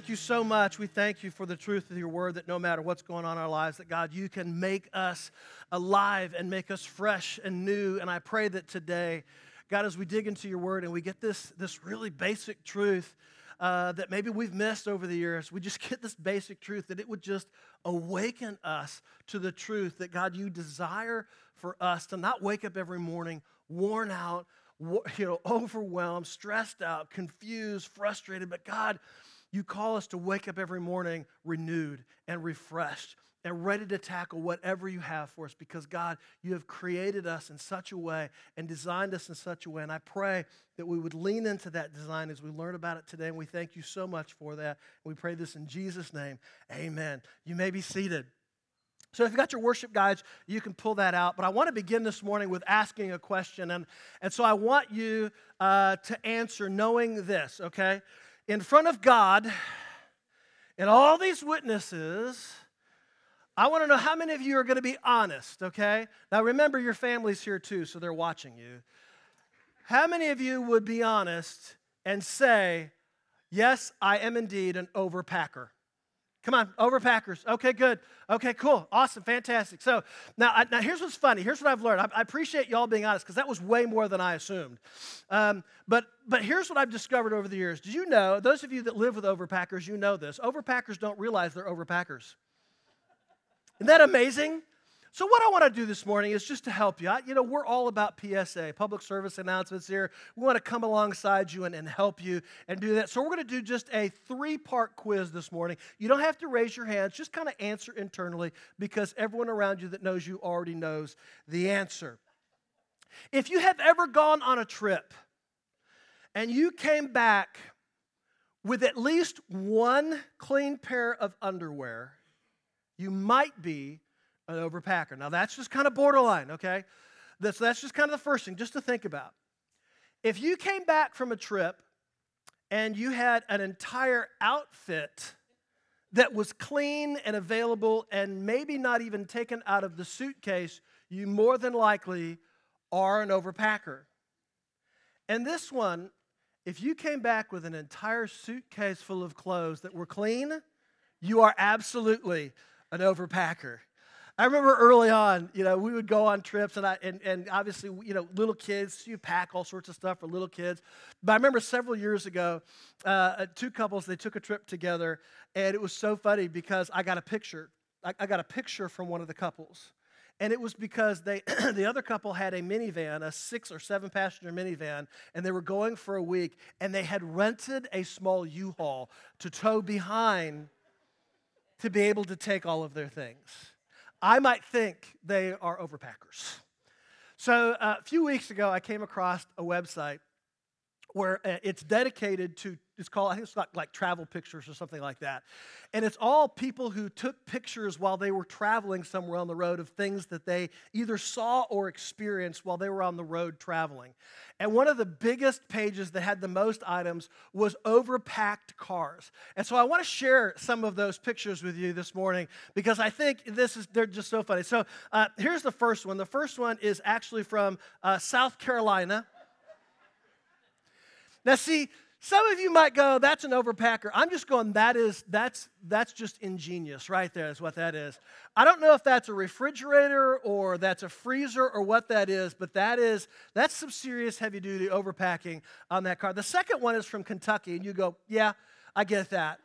thank you so much. We thank you for the truth of your word that no matter what's going on in our lives, that God, you can make us alive and make us fresh and new. And I pray that today, God, as we dig into your word and we get this really basic truth that maybe we've missed over the years, we just get this basic truth that it would just awaken us to the truth that, God, you desire for us to not wake up every morning worn out, overwhelmed, stressed out, confused, frustrated. But God, you call us to wake up every morning renewed and refreshed and ready to tackle whatever you have for us because, God, you have created us in such a way and designed us in such a way. And I pray that we would lean into that design as we learn about it today. And we thank you so much for that. And we pray this in Jesus' name. Amen. You may be seated. So if you've got your worship guides, you can pull that out. But I want to begin this morning with asking a question. And so I want you to answer knowing this, okay? In front of God and all these witnesses, I want to know how many of you are going to be honest, okay? Now remember, your family's here too, so they're watching you. How many of you would be honest and say, yes, I am indeed an overpacker? Come on, overpackers. Okay, good. Okay, cool. Awesome, fantastic. So now here's what's funny. Here's what I've learned. I appreciate y'all being honest because that was way more than I assumed. But here's what I've discovered over the years. Did you know, those of you that live with overpackers, you know this. Overpackers don't realize they're overpackers. Isn't that amazing? So what I want to do this morning is just to help you. We're all about PSA, public service announcements here. We want to come alongside you and help you and do that. So we're going to do just a 3-part quiz this morning. You don't have to raise your hands. Just kind of answer internally because everyone around you that knows you already knows the answer. If you have ever gone on a trip and you came back with at least one clean pair of underwear, you might be an overpacker. Now, that's just kind of borderline, okay? That's just kind of the first thing, just to think about. If you came back from a trip and you had an entire outfit that was clean and available and maybe not even taken out of the suitcase, you more than likely are an overpacker. And this one, if you came back with an entire suitcase full of clothes that were clean, you are absolutely an overpacker. I remember early on, we would go on trips, and obviously, little kids, you pack all sorts of stuff for little kids. But I remember several years ago, 2 couples, they took a trip together, and it was so funny because I got a picture. I got a picture from one of the couples, and it was because the other couple had a minivan, a 6 or 7 passenger minivan, and they were going for a week, and they had rented a small U-Haul to tow behind to be able to take all of their things. I might think they are overpackers. So a few weeks ago, I came across a website where it's dedicated to, I think it's like travel pictures or something like that. And it's all people who took pictures while they were traveling somewhere on the road of things that they either saw or experienced while they were on the road traveling. And one of the biggest pages that had the most items was overpacked cars. And so I want to share some of those pictures with you this morning because I think they're just so funny. So here's the first one. The first one is actually from South Carolina. Now, see, some of you might go, that's an overpacker. I'm just going, that's just ingenious right there is what that is. I don't know if that's a refrigerator or that's a freezer or what that is, but that's some serious heavy-duty overpacking on that car. The second one is from Kentucky, and you go, yeah, I get that.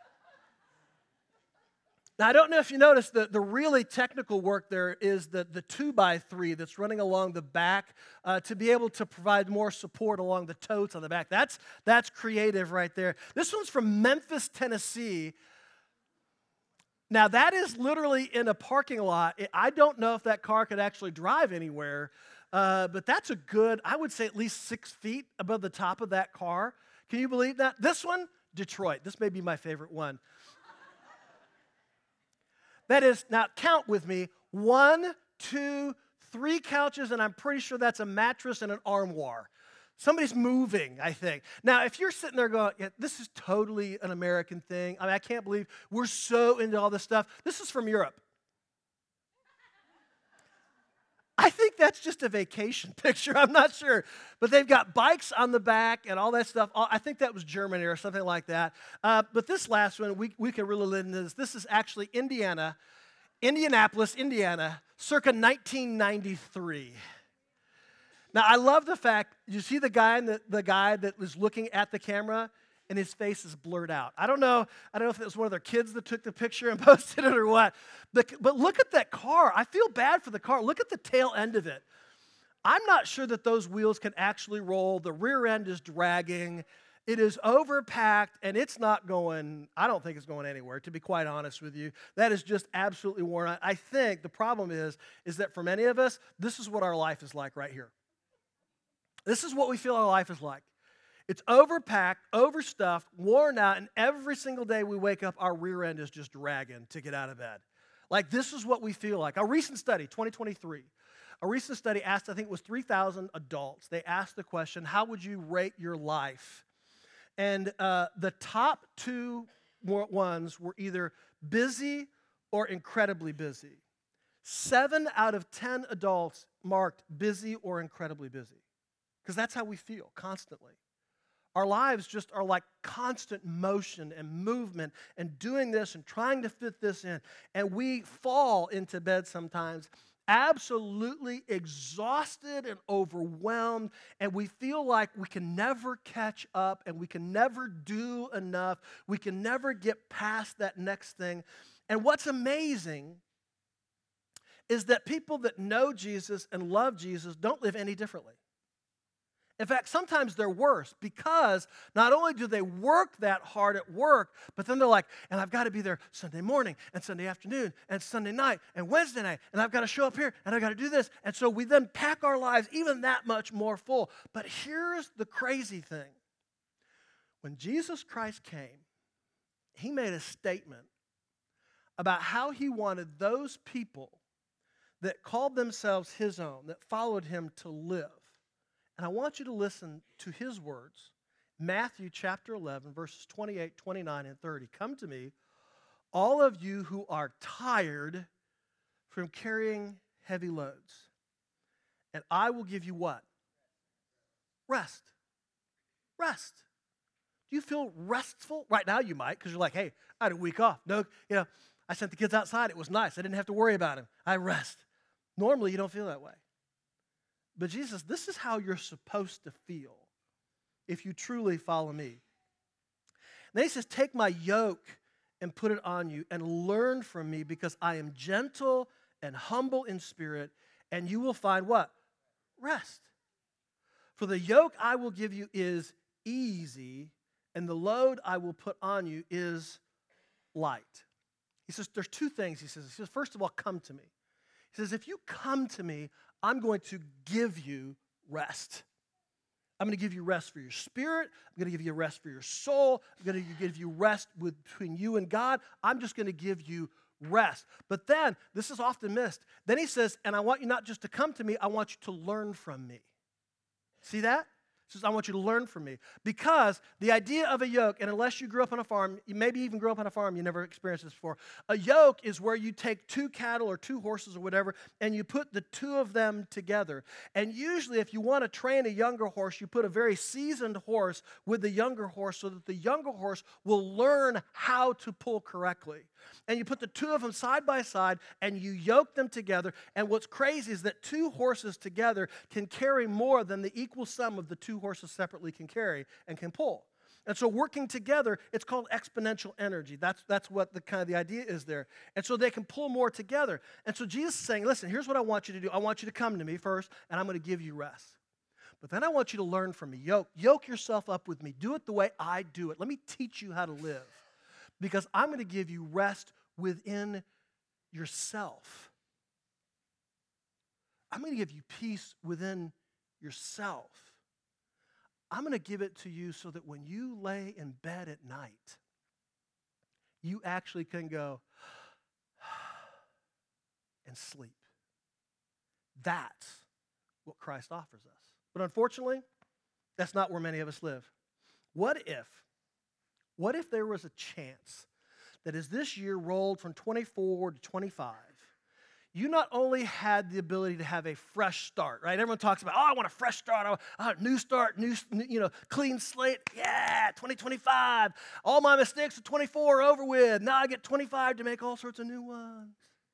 Now, I don't know if you noticed the really technical work there is the 2x3 that's running along the back to be able to provide more support along the totes on the back. That's creative right there. This one's from Memphis, Tennessee. Now, that is literally in a parking lot. I don't know if that car could actually drive anywhere, but that's a good, I would say at least 6 feet above the top of that car. Can you believe that? This one, Detroit. This may be my favorite one. That is, now count with me, 1, 2, 3 couches, and I'm pretty sure that's a mattress and an armoire. Somebody's moving, I think. Now, if you're sitting there going, yeah, this is totally an American thing. I can't believe we're so into all this stuff. This is from Europe. I think that's just a vacation picture. I'm not sure. But they've got bikes on the back and all that stuff. I think that was Germany or something like that. But this last one, we can really live in this. This is actually Indianapolis, Indiana, circa 1993. Now, I love the fact, you see the guy that was looking at the camera, and his face is blurred out. I don't know if it was one of their kids that took the picture and posted it or what. But look at that car. I feel bad for the car. Look at the tail end of it. I'm not sure that those wheels can actually roll. The rear end is dragging. It is overpacked, and it's not going, I don't think it's going anywhere, to be quite honest with you. That is just absolutely worn out. I think the problem is that for many of us, this is what our life is like right here. This is what we feel our life is like. It's overpacked, overstuffed, worn out, and every single day we wake up, our rear end is just dragging to get out of bed. Like, this is what we feel like. A recent study, 2023, asked, I think it was 3,000 adults. They asked the question, how would you rate your life? And the top two ones were either busy or incredibly busy. 7 out of 10 adults marked busy or incredibly busy, because that's how we feel constantly. Our lives just are like constant motion and movement and doing this and trying to fit this in. And we fall into bed sometimes absolutely exhausted and overwhelmed, and we feel like we can never catch up and we can never do enough. We can never get past that next thing. And what's amazing is that people that know Jesus and love Jesus don't live any differently. In fact, sometimes they're worse, because not only do they work that hard at work, but then they're like, and I've got to be there Sunday morning and Sunday afternoon and Sunday night and Wednesday night, and I've got to show up here and I've got to do this. And so we then pack our lives even that much more full. But here's the crazy thing. When Jesus Christ came, he made a statement about how he wanted those people that called themselves his own, that followed him, to live. And I want you to listen to his words. Matthew chapter 11, verses 28, 29, and 30. Come to me, all of you who are tired from carrying heavy loads, and I will give you what? Rest. Rest. Do you feel restful? Right now you might, because you're like, hey, I had a week off. No, I sent the kids outside. It was nice. I didn't have to worry about them. I rest. Normally you don't feel that way. But Jesus, this is how you're supposed to feel if you truly follow me. And then he says, take my yoke and put it on you and learn from me, because I am gentle and humble in spirit, and you will find what? Rest. For the yoke I will give you is easy, and the load I will put on you is light. He says, there's two things. He says, first of all, come to me. He says, if you come to me, I'm going to give you rest. I'm going to give you rest for your spirit. I'm going to give you rest for your soul. I'm going to give you rest between you and God. I'm just going to give you rest. But then, this is often missed. Then he says, and I want you not just to come to me, I want you to learn from me. See that? He says, I want you to learn from me. Because the idea of a yoke, and unless you grew up on a farm, you maybe even grew up on a farm, you never experienced this before. A yoke is where you take 2 cattle or 2 horses or whatever, and you put the 2 of them together. And usually if you want to train a younger horse, you put a very seasoned horse with the younger horse so that the younger horse will learn how to pull correctly. And you put the 2 of them side by side, and you yoke them together. And what's crazy is that 2 horses together can carry more than the equal sum of the 2 horses separately can carry and can pull. And so working together, it's called exponential energy. That's what the idea is there. And so they can pull more together. And so Jesus is saying, listen, here's what I want you to do. I want you to come to me first, and I'm going to give you rest. But then I want you to learn from me. Yoke yourself up with me. Do it the way I do it. Let me teach you how to live. Because I'm going to give you rest within yourself. I'm going to give you peace within yourself. I'm going to give it to you so that when you lay in bed at night, you actually can go and sleep. That's what Christ offers us. But unfortunately, that's not where many of us live. What if there was a chance that as this year rolled from 24 to 25, you not only had the ability to have a fresh start, right? Everyone talks about, oh, I want a fresh start, new start, clean slate. Yeah, 2025. All my mistakes of 24 are over with. Now I get 25 to make all sorts of new ones.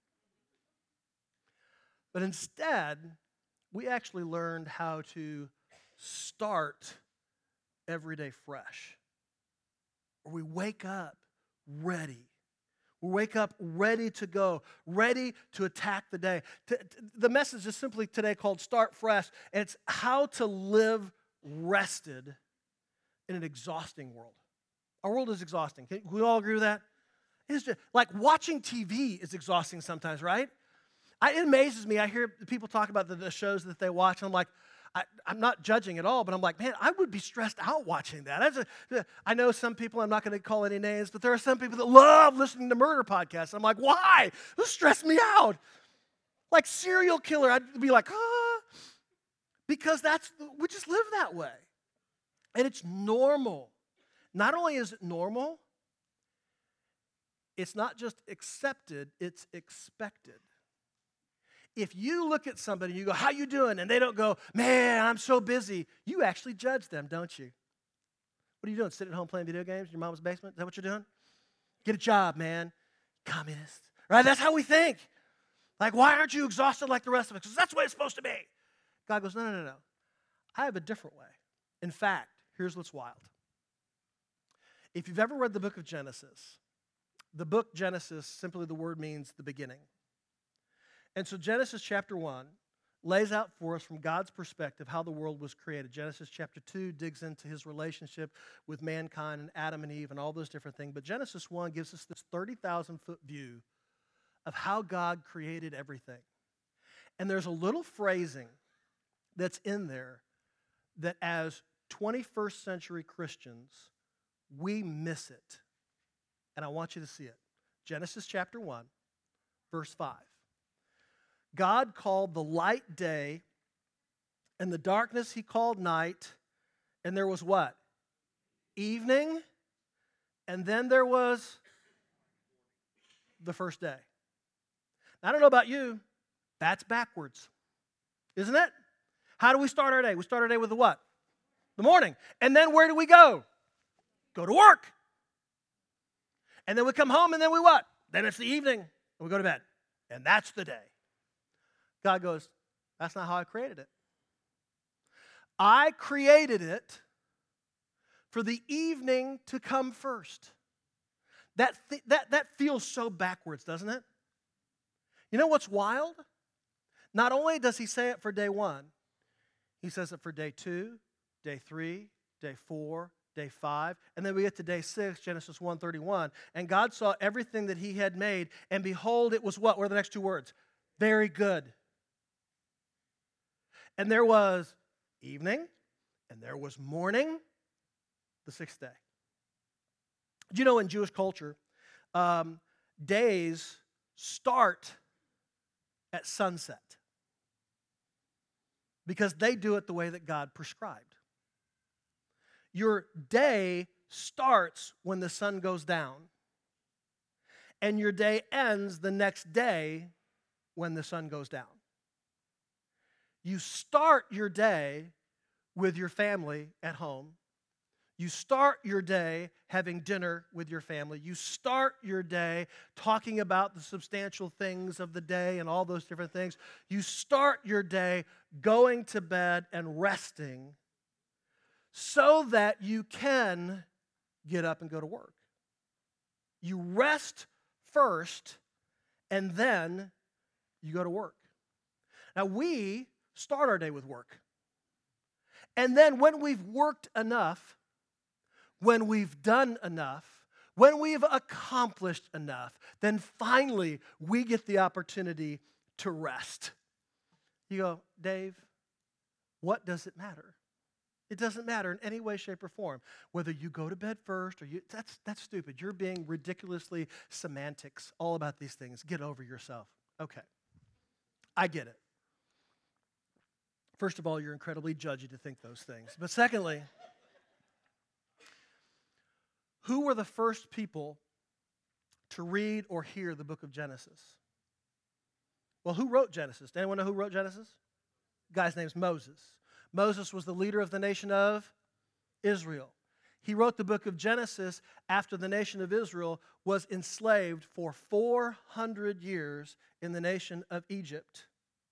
But instead, we actually learned how to start every day fresh. Or we wake up ready. We wake up ready to go, ready to attack the day. The message is simply today called Start Fresh, and it's how to live rested in an exhausting world. Our world is exhausting. Can we all agree with that? It's just, like watching TV is exhausting sometimes, right? It amazes me. I hear people talk about the shows that they watch, and I'm like, I'm not judging at all, but I'm like, man, I would be stressed out watching that. I know some people, I'm not going to call any names, but there are some people that love listening to murder podcasts. I'm like, why? This stressed me out. Like serial killer, I'd be like, because we just live that way. And it's normal. Not only is it normal, it's not just accepted, it's expected. If you look at somebody and you go, how you doing? And they don't go, man, I'm so busy. You actually judge them, don't you? What are you doing? Sitting at home playing video games in your mom's basement? Is that what you're doing? Get a job, man. Communist. Right? That's how we think. Like, why aren't you exhausted like the rest of us? Because that's the way it's supposed to be. God goes, no. I have a different way. In fact, here's what's wild. If you've ever read the book of Genesis, the book Genesis, simply the word means the beginning. And so Genesis chapter 1 lays out for us from God's perspective how the world was created. Genesis chapter 2 digs into his relationship with mankind and Adam and Eve and all those different things. But Genesis 1 gives us this 30,000-foot view of how God created everything. And there's a little phrasing that's in there that as 21st century Christians, we miss it. And I want you to see it. Genesis chapter 1, verse 5. God called the light day, and the darkness he called night, and there was what? Evening, and then there was the first day. Now, I don't know about you, that's backwards, isn't it? How do we start our day? We start our day with the what? The morning. And then where do we go? Go to work. And then we come home, and then we what? Then it's the evening, and we go to bed. And that's the day. God goes, that's not how I created it. I created it for the evening to come first. That feels so backwards, doesn't it? You know what's wild? Not only does he say it for day 1, he says it for day 2, day 3, day 4, day 5, and then we get to day 6, Genesis 1:31, and God saw everything that he had made, and behold, it was what? What are the next 2 words? Very good. And there was evening, and there was morning, the 6th day. Do you know in Jewish culture, days start at sunset because they do it the way that God prescribed. Your day starts when the sun goes down, and your day ends the next day when the sun goes down. You start your day with your family at home. You start your day having dinner with your family. You start your day talking about the substantial things of the day and all those different things. You start your day going to bed and resting so that you can get up and go to work. You rest first, and then you go to work. Now, we start our day with work. And then when we've worked enough, when we've done enough, when we've accomplished enough, then finally we get the opportunity to rest. You go, Dave, what does it matter? It doesn't matter in any way, shape, or form. Whether you go to bed first or that's stupid. You're being ridiculously semantics all about these things. Get over yourself. Okay, I get it. First of all, you're incredibly judgy to think those things. But secondly, who were the first people to read or hear the book of Genesis? Well, who wrote Genesis? Anyone know who wrote Genesis? The guy's name's Moses. Moses was the leader of the nation of Israel. He wrote the book of Genesis after the nation of Israel was enslaved for 400 years in the nation of Egypt.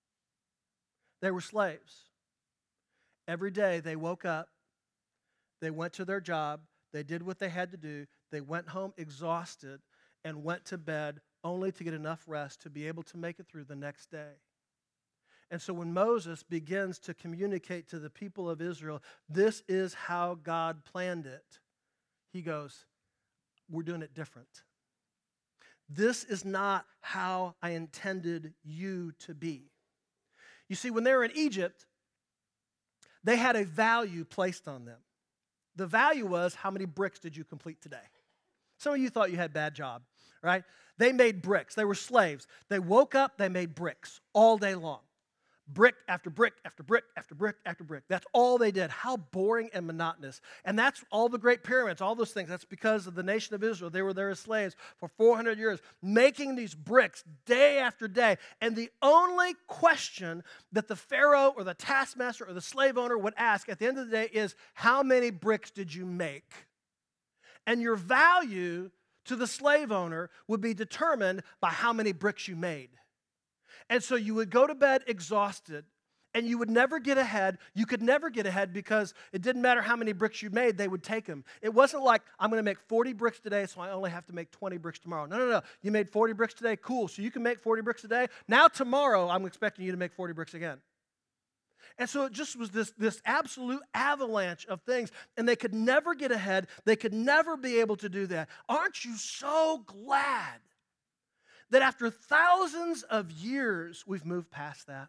They were slaves. Every day they woke up, they went to their job, they did what they had to do, they went home exhausted and went to bed only to get enough rest to be able to make it through the next day. And so when Moses begins to communicate to the people of Israel, this is how God planned it, he goes, we're doing it different. This is not how I intended you to be. You see, when they were in Egypt, they had a value placed on them. The value was, how many bricks did you complete today? Some of you thought you had a bad job, right? They made bricks. They were slaves. They woke up, they made bricks all day long. Brick after brick after brick after brick after brick. That's all they did. How boring and monotonous. And that's all the great pyramids, all those things. That's because of the nation of Israel. They were there as slaves for 400 years, making these bricks day after day. And the only question that the Pharaoh or the taskmaster or the slave owner would ask at the end of the day is, how many bricks did you make? And your value to the slave owner would be determined by how many bricks you made. And so you would go to bed exhausted, and you would never get ahead. You could never get ahead because it didn't matter how many bricks you made, they would take them. It wasn't like, I'm going to make 40 bricks today, so I only have to make 20 bricks tomorrow. No. You made 40 bricks today, cool. So you can make 40 bricks a day. Now tomorrow, I'm expecting you to make 40 bricks again. And so it just was this absolute avalanche of things, and they could never get ahead. They could never be able to do that. Aren't you so glad that after thousands of years, we've moved past that?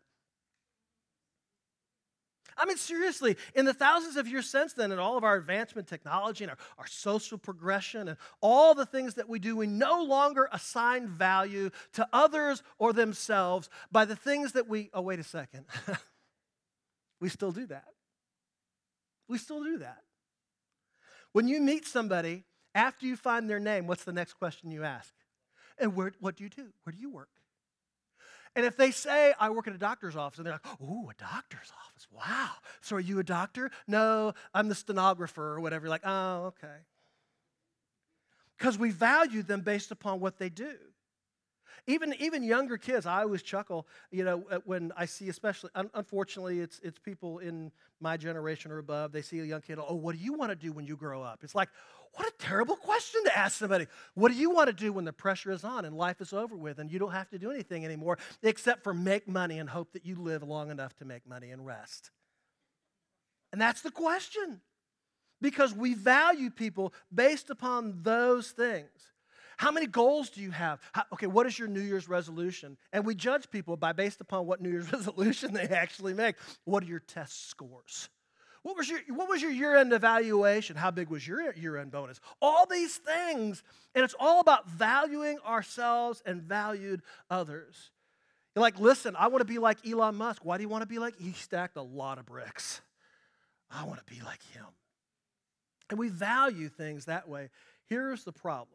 I mean, seriously, in the thousands of years since then, and all of our advancement technology and our social progression and all the things that we do, we no longer assign value to others or themselves by the things that oh, wait a second. We still do that. We still do that. When you meet somebody, after you find their name, what's the next question you ask? And what do you do? Where do you work? And if they say, I work at a doctor's office, and they're like, ooh, a doctor's office, wow. So are you a doctor? No, I'm the stenographer or whatever. You're like, oh, okay. Because we value them based upon what they do. Even younger kids, I always chuckle, when I see, especially, unfortunately, it's people in my generation or above, they see a young kid, oh, what do you want to do when you grow up? It's like, what a terrible question to ask somebody. What do you want to do when the pressure is on and life is over with and you don't have to do anything anymore except for make money and hope that you live long enough to make money and rest? And that's the question, because we value people based upon those things. How many goals do you have? What is your New Year's resolution? And we judge people based upon what New Year's resolution they actually make. What are your test scores? What was your year-end evaluation? How big was your year-end bonus? All these things, and it's all about valuing ourselves and valued others. You're like, listen, I want to be like Elon Musk. Why do you want to be like? He stacked a lot of bricks. I want to be like him. And we value things that way. Here's the problem.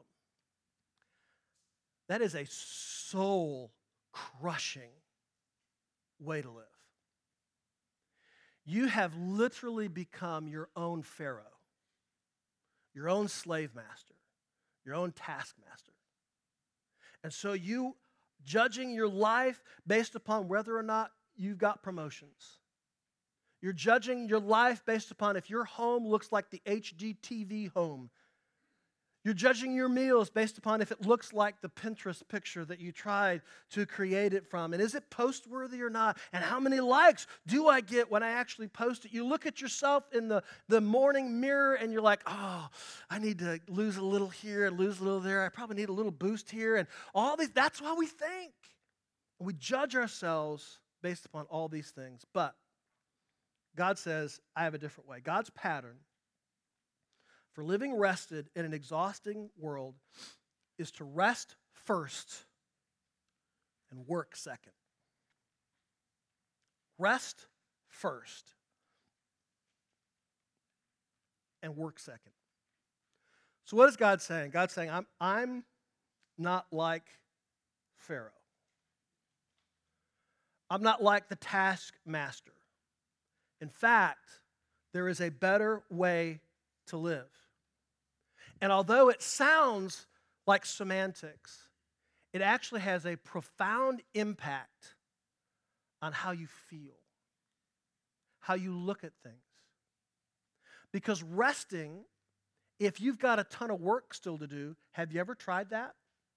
That is a soul-crushing way to live. You have literally become your own Pharaoh, your own slave master, your own taskmaster. And so you judging your life based upon whether or not you've got promotions. You're judging your life based upon if your home looks like the HGTV home. You're judging your meals based upon if it looks like the Pinterest picture that you tried to create it from. And is it post-worthy or not? And how many likes do I get when I actually post it? You look at yourself in the morning mirror and you're like, oh, I need to lose a little here and lose a little there. I probably need a little boost here. And all these, that's why we think. We judge ourselves based upon all these things. But God says, I have a different way. God's pattern for living rested in an exhausting world is to rest first and work second. Rest first and work second. So what is God saying? God's saying, I'm not like Pharaoh. I'm not like the taskmaster. In fact, there is a better way to live. And although it sounds like semantics, it actually has a profound impact on how you feel, how you look at things. Because resting, if you've got a ton of work still to do, have you ever tried that?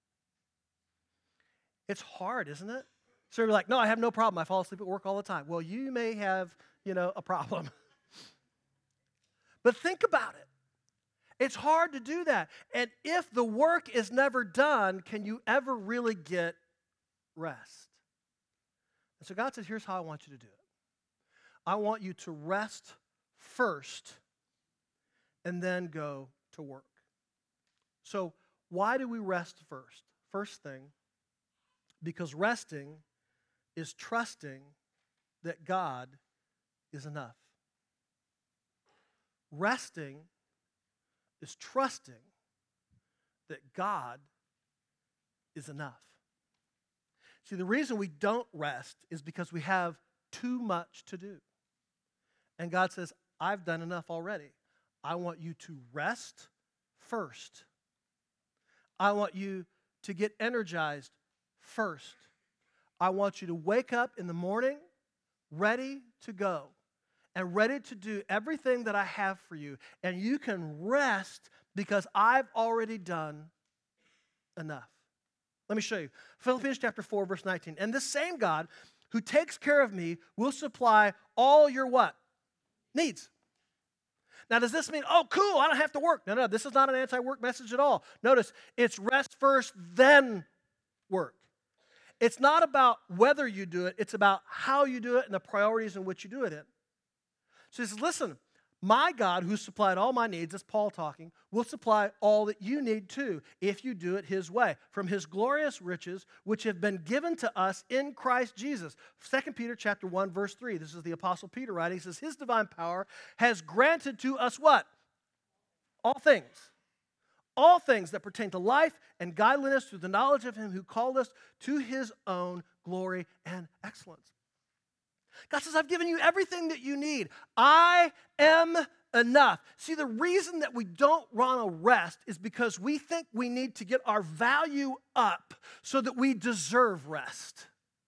It's hard, isn't it? So you're like, no, I have no problem. I fall asleep at work all the time. Well, you may have, a problem. But think about it. It's hard to do that. And if the work is never done, can you ever really get rest? And so God said, here's how I want you to do it. I want you to rest first and then go to work. So why do we rest first? First thing, because resting is trusting that God is enough. Resting is trusting that God is enough. See, the reason we don't rest is because we have too much to do. And God says, I've done enough already. I want you to rest first. I want you to get energized first. I want you to wake up in the morning ready to go and ready to do everything that I have for you. And you can rest because I've already done enough. Let me show you. Philippians chapter 4, verse 19. And this same God who takes care of me will supply all your what? Needs. Now, does this mean, oh, cool, I don't have to work? No, this is not an anti-work message at all. Notice, it's rest first, then work. It's not about whether you do it, it's about how you do it and the priorities in which you do it in. So he says, listen, my God who supplied all my needs, that's Paul talking, will supply all that you need too if you do it his way, from his glorious riches which have been given to us in Christ Jesus. 2 Peter chapter 1, verse 3, this is the Apostle Peter writing. He says, his divine power has granted to us what? All things. All things that pertain to life and godliness through the knowledge of him who called us to his own glory and excellence. God says, I've given you everything that you need. I am enough. See, the reason that we don't want to rest is because we think we need to get our value up so that we deserve rest.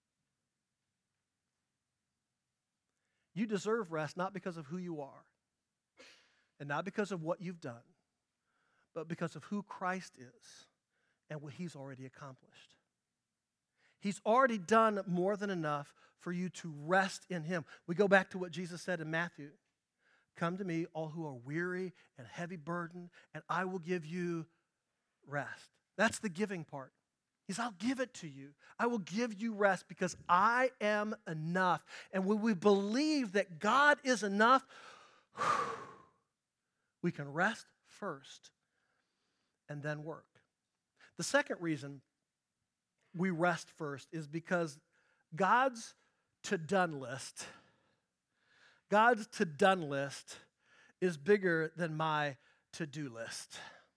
You deserve rest not because of who you are and not because of what you've done, but because of who Christ is and what he's already accomplished. He's already done more than enough for you to rest in him. We go back to what Jesus said in Matthew. Come to me, all who are weary and heavy burdened, and I will give you rest. That's the giving part. He says, I'll give it to you. I will give you rest because I am enough. And when we believe that God is enough, we can rest first and then work. The second reason we rest first is because God's to-done list is bigger than my to-do list.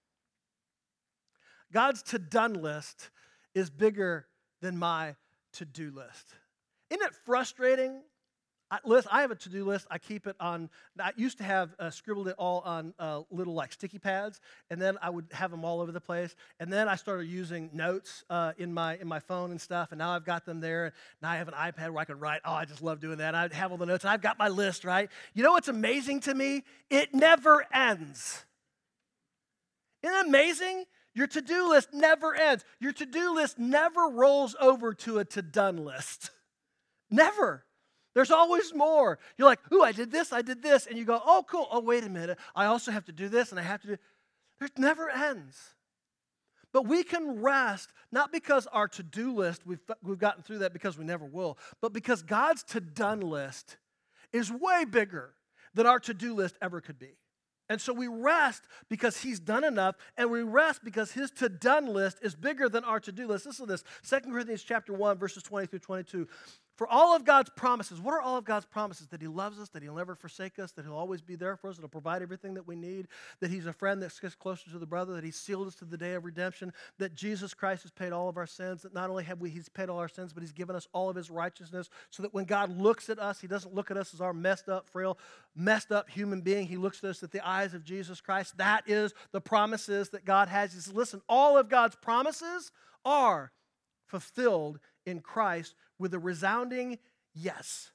God's to-done list is bigger than my to-do list. Isn't it frustrating? I have a to-do list. I keep it on, I used to have scribbled it all on little like sticky pads, and then I would have them all over the place. And then I started using notes in my phone and stuff, and now I've got them there. Now I have an iPad where I can write. Oh, I just love doing that. I have all the notes, and I've got my list, right? You know what's amazing to me? It never ends. Isn't it amazing? Your to-do list never ends. Your to-do list never rolls over to a to-done list. Never. There's always more. You're like, ooh, I did this, and you go, oh, cool. Oh, wait a minute. I also have to do this, and I have to do. It never ends. But we can rest, not because our to-do list, we've gotten through that because we never will, but because God's to-done list is way bigger than our to-do list ever could be. And so we rest because he's done enough, and we rest because his to-done list is bigger than our to-do list. Listen to this, 2 Corinthians chapter 1, verses 20 through 22. For all of God's promises, what are all of God's promises? That He loves us, that He'll never forsake us, that He'll always be there for us, that He'll provide everything that we need, that He's a friend that gets closer to the brother, that He sealed us to the day of redemption, that Jesus Christ has paid all of our sins, that not only have He's paid all our sins, but He's given us all of His righteousness, so that when God looks at us, He doesn't look at us as our messed up, frail, messed up human being. He looks at us at the eyes of Jesus Christ. That is the promises that God has. He says, listen, all of God's promises are fulfilled in Christ with a resounding yes.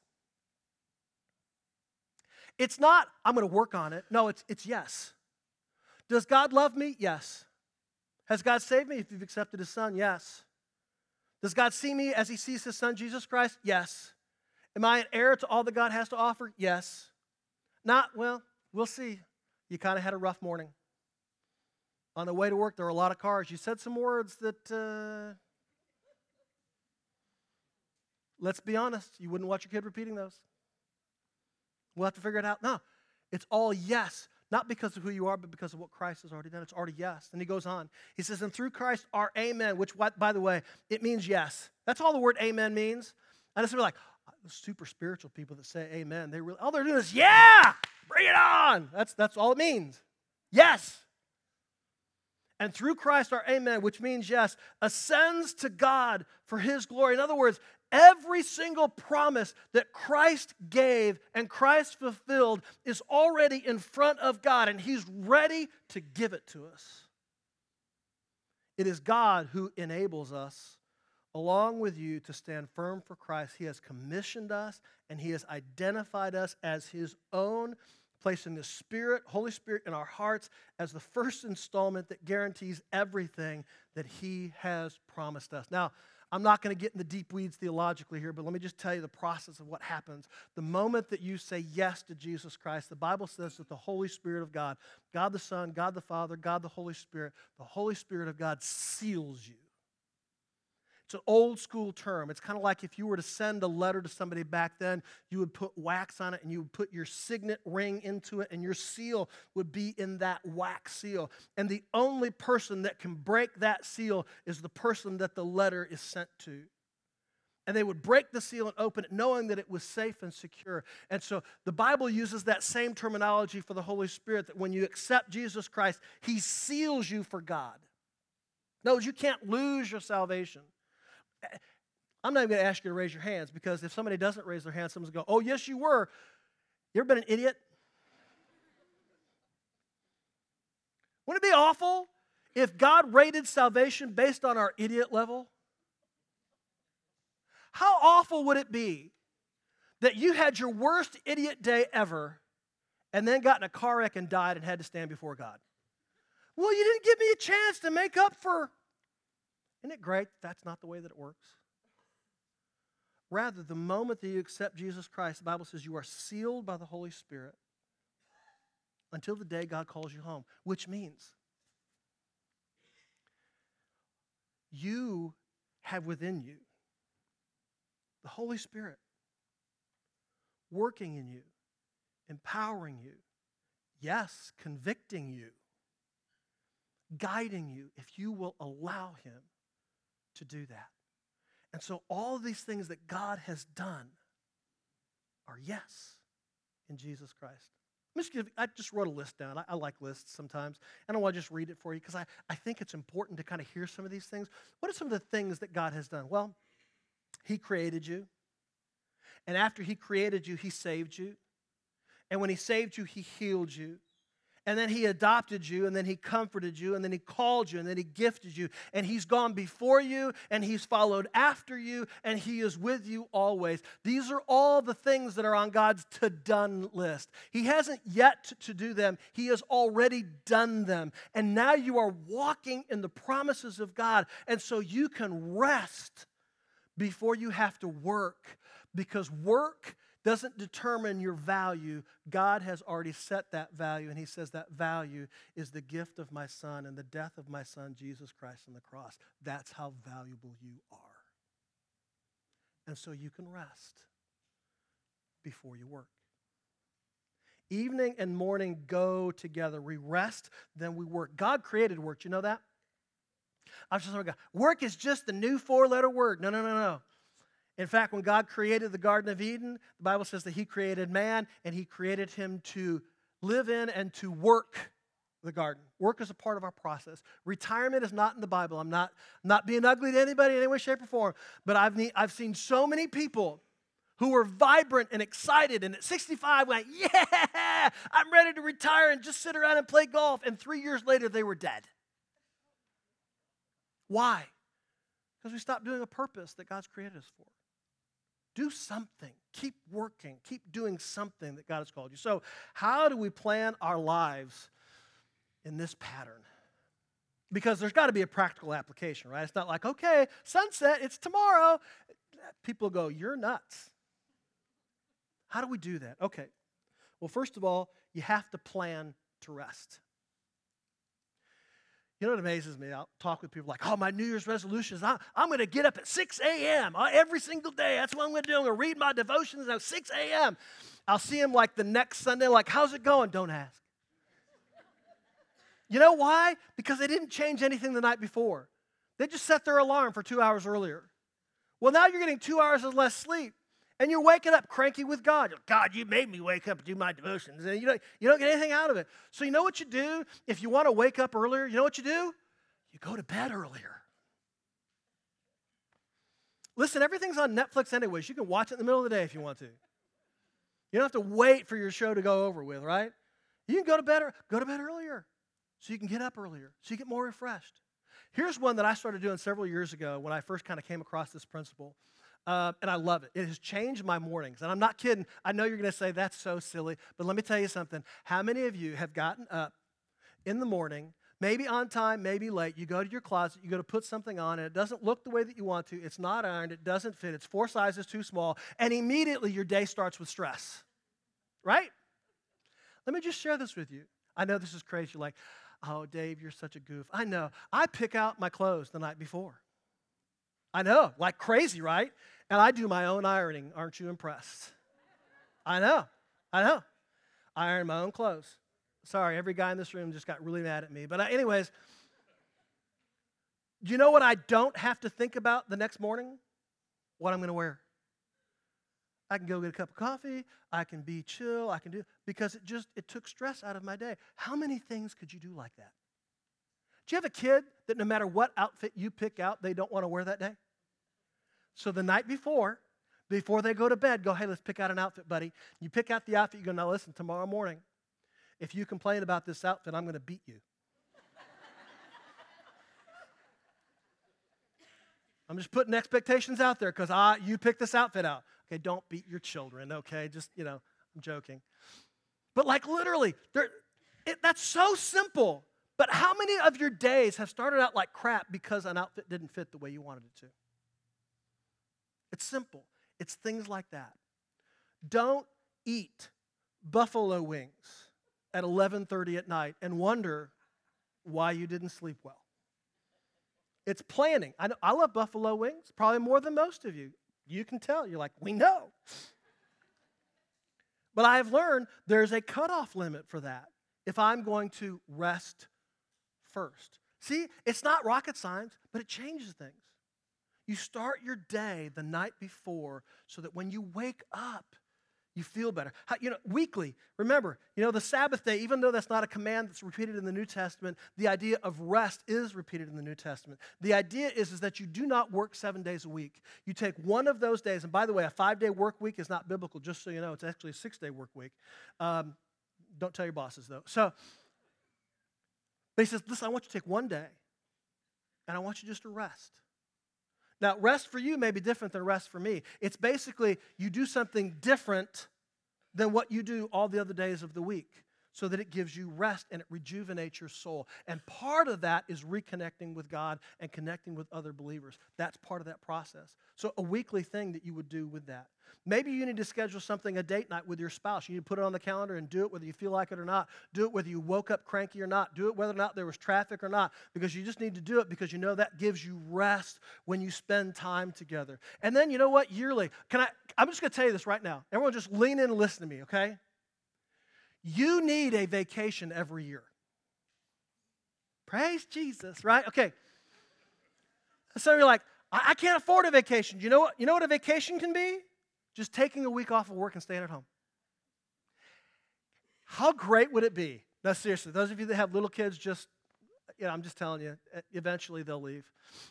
It's not, I'm going to work on it. No, it's yes. Does God love me? Yes. Has God saved me if you've accepted His Son? Yes. Does God see me as He sees His Son, Jesus Christ? Yes. Am I an heir to all that God has to offer? Yes. Not, well, we'll see. You kind of had a rough morning. On the way to work, there were a lot of cars. You said some words that, let's be honest, you wouldn't want your kid repeating those. We'll have to figure it out. No, it's all yes. Not because of who you are, but because of what Christ has already done. It's already yes. And he goes on. He says, and through Christ our amen, which, by the way, it means yes. That's all the word amen means. And it's like, the super spiritual people that say amen, all they're doing is, yeah, bring it on. That's all it means. Yes. And through Christ our amen, which means yes, ascends to God for His glory. In other words, every single promise that Christ gave and Christ fulfilled is already in front of God, and He's ready to give it to us. It is God who enables us, along with you, to stand firm for Christ. He has commissioned us, and He has identified us as His own, placing the Spirit, Holy Spirit, in our hearts as the first installment that guarantees everything that He has promised us. Now, I'm not going to get in the deep weeds theologically here, but let me just tell you the process of what happens. The moment that you say yes to Jesus Christ, the Bible says that the Holy Spirit of God, God the Son, God the Father, God the Holy Spirit of God seals you. It's an old school term. It's kind of like if you were to send a letter to somebody back then, you would put wax on it and you would put your signet ring into it, and your seal would be in that wax seal. And the only person that can break that seal is the person that the letter is sent to. And they would break the seal and open it knowing that it was safe and secure. And so the Bible uses that same terminology for the Holy Spirit, that when you accept Jesus Christ, He seals you for God. In other words, you can't lose your salvation. I'm not even going to ask you to raise your hands, because if somebody doesn't raise their hand, someone's going to go, oh, yes, you were. You ever been an idiot? Wouldn't it be awful if God rated salvation based on our idiot level? How awful would it be that you had your worst idiot day ever and then got in a car wreck and died and had to stand before God? Well, you didn't give me a chance to make up for... Isn't it great? That's not the way that it works. Rather, the moment that you accept Jesus Christ, the Bible says you are sealed by the Holy Spirit until the day God calls you home, which means you have within you the Holy Spirit working in you, empowering you, yes, convicting you, guiding you, if you will allow Him to do that. And so all of these things that God has done are yes in Jesus Christ. I just wrote a list down. I like lists sometimes. And I want to just read it for you because I think it's important to kind of hear some of these things. What are some of the things that God has done? Well, He created you. And after He created you, He saved you. And when He saved you, He healed you. And then He adopted you, and then He comforted you, and then He called you, and then He gifted you. And He's gone before you, and He's followed after you, and He is with you always. These are all the things that are on God's to-done list. He hasn't yet to do them. He has already done them. And now you are walking in the promises of God. And so you can rest before you have to work, because work doesn't determine your value. God has already set that value, and He says that value is the gift of my Son and the death of my Son, Jesus Christ, on the cross. That's how valuable you are. And so you can rest before you work. Evening and morning go together. We rest, then we work. God created work. You know that? I was just like, work is just the new 4-letter word. No. In fact, when God created the Garden of Eden, the Bible says that he created man and he created him to live in and to work the garden. Work is a part of our process. Retirement is not in the Bible. I'm not being ugly to anybody in any way, shape, or form, but I've seen so many people who were vibrant and excited, and at 65 went, yeah, I'm ready to retire and just sit around and play golf, and 3 years later they were dead. Why? Because we stopped doing a purpose that God's created us for. Do something. Keep working. Keep doing something that God has called you. So how do we plan our lives in this pattern? Because there's got to be a practical application, right? It's not like, okay, sunset, it's tomorrow. People go, you're nuts. How do we do that? Okay. Well, first of all, you have to plan to rest. You know what amazes me? I'll talk with people like, oh, my New Year's resolution is I'm going to get up at 6 a.m. every single day. That's what I'm going to do. I'm going to read my devotions at 6 a.m. I'll see them like the next Sunday, like, how's it going? Don't ask. You know why? Because they didn't change anything the night before. They just set their alarm for 2 hours earlier. Well, now you're getting 2 hours of less sleep. And you're waking up cranky with God. God, you made me wake up and do my devotions. And you don't get anything out of it. So you know what you do? If you want to wake up earlier, you know what you do? You go to bed earlier. Listen, everything's on Netflix anyways. You can watch it in the middle of the day if you want to. You don't have to wait for your show to go over with, right? You can go to bed earlier so you can get up earlier, so you get more refreshed. Here's one that I started doing several years ago when I first kind of came across this principle. And I love it. It has changed my mornings. And I'm not kidding. I know you're going to say, that's so silly. But let me tell you something. How many of you have gotten up in the morning, maybe on time, maybe late, you go to your closet, you go to put something on, and it doesn't look the way that you want to, it's not ironed, it doesn't fit, it's 4 sizes too small, and immediately your day starts with stress, right? Let me just share this with you. I know this is crazy. You're like, oh, Dave, you're such a goof. I know. I pick out my clothes the night before. I know, like crazy, right? And I do my own ironing. Aren't you impressed? I know. I iron my own clothes. Sorry, every guy in this room just got really mad at me. But anyways, do you know what I don't have to think about the next morning? What I'm going to wear. I can go get a cup of coffee. I can be chill. I can do, because it took stress out of my day. How many things could you do like that? Do you have a kid that no matter what outfit you pick out, they don't want to wear that day? So the night before they go to bed, go, hey, let's pick out an outfit, buddy. You pick out the outfit, you go, now listen, tomorrow morning, if you complain about this outfit, I'm going to beat you. I'm just putting expectations out there because you picked this outfit out. Okay, don't beat your children, okay? Just, I'm joking. But like literally, that's so simple. But how many of your days have started out like crap because an outfit didn't fit the way you wanted it to? It's simple. It's things like that. Don't eat buffalo wings at 11:30 at night and wonder why you didn't sleep well. It's planning. I love buffalo wings, probably more than most of you. You can tell. You're like, we know. But I have learned there's a cutoff limit for that if I'm going to rest first. See, it's not rocket science, but it changes things. You start your day the night before so that when you wake up, you feel better. Weekly, remember, the Sabbath day, even though that's not a command that's repeated in the New Testament, the idea of rest is repeated in the New Testament. The idea is that you do not work 7 days a week. You take one of those days, and by the way, a 5-day work week is not biblical, just so you know. It's actually a 6-day work week. Don't tell your bosses, though. But he says, listen, I want you to take one day, and I want you just to rest. Now, rest for you may be different than rest for me. It's basically you do something different than what you do all the other days of the week so that it gives you rest and it rejuvenates your soul. And part of that is reconnecting with God and connecting with other believers. That's part of that process. So a weekly thing that you would do with that. Maybe you need to schedule something, a date night with your spouse. You need to put it on the calendar and do it whether you feel like it or not. Do it whether you woke up cranky or not. Do it whether or not there was traffic or not, because you just need to do it because you know that gives you rest when you spend time together. And then you know what? Yearly. I'm just going to tell you this right now. Everyone just lean in and listen to me, okay? You need a vacation every year. Praise Jesus, right? Okay. So you're like, I can't afford a vacation. You know what? You know what a vacation can be? Just taking a week off of work and staying at home. How great would it be? No, seriously, those of you that have little kids, I'm just telling you, eventually they'll leave.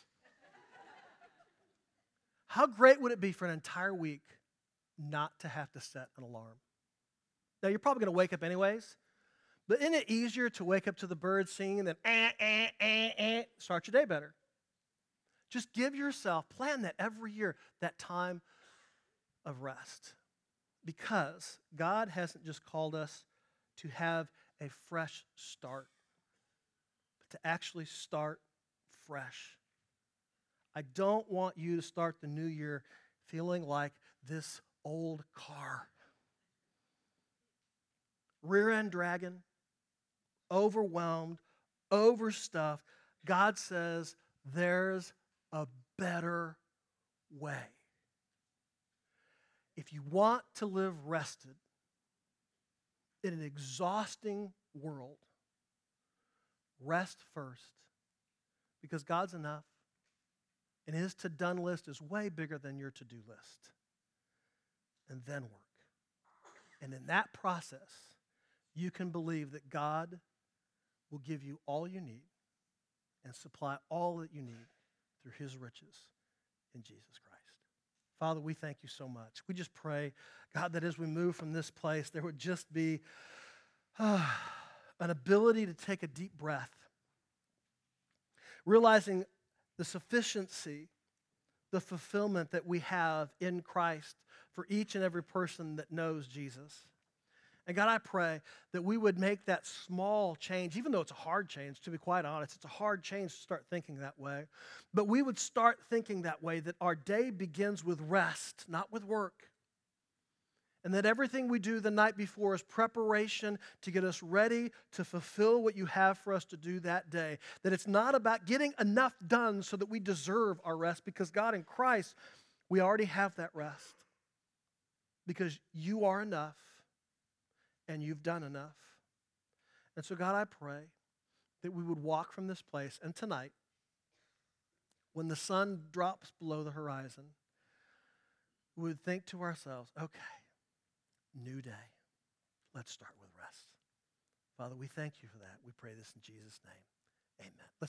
How great would it be for an entire week not to have to set an alarm? Now, you're probably going to wake up anyways, but isn't it easier to wake up to the birds singing than start your day better? Just give yourself, plan that every year, that time of rest. Because God hasn't just called us to have a fresh start, but to actually start fresh. I don't want you to start the new year feeling like this old car. Rear end dragging, overwhelmed, overstuffed. God says there's a better way. If you want to live rested in an exhausting world, rest first, because God's enough, and His to-done list is way bigger than your to-do list. And then work. And in that process, you can believe that God will give you all you need and supply all that you need through His riches in Jesus Christ. Father, we thank you so much. We just pray, God, that as we move from this place, there would just be an ability to take a deep breath, realizing the sufficiency, the fulfillment that we have in Christ for each and every person that knows Jesus. And God, I pray that we would make that small change, even though it's a hard change, to be quite honest. It's a hard change to start thinking that way. But we would start thinking that way, that our day begins with rest, not with work. And that everything we do the night before is preparation to get us ready to fulfill what you have for us to do that day. That it's not about getting enough done so that we deserve our rest, because God, in Christ, we already have that rest. Because you are enough and you've done enough. And so, God, I pray that we would walk from this place, and tonight, when the sun drops below the horizon, we would think to ourselves, okay, new day. Let's start with rest. Father, we thank you for that. We pray this in Jesus' name. Amen.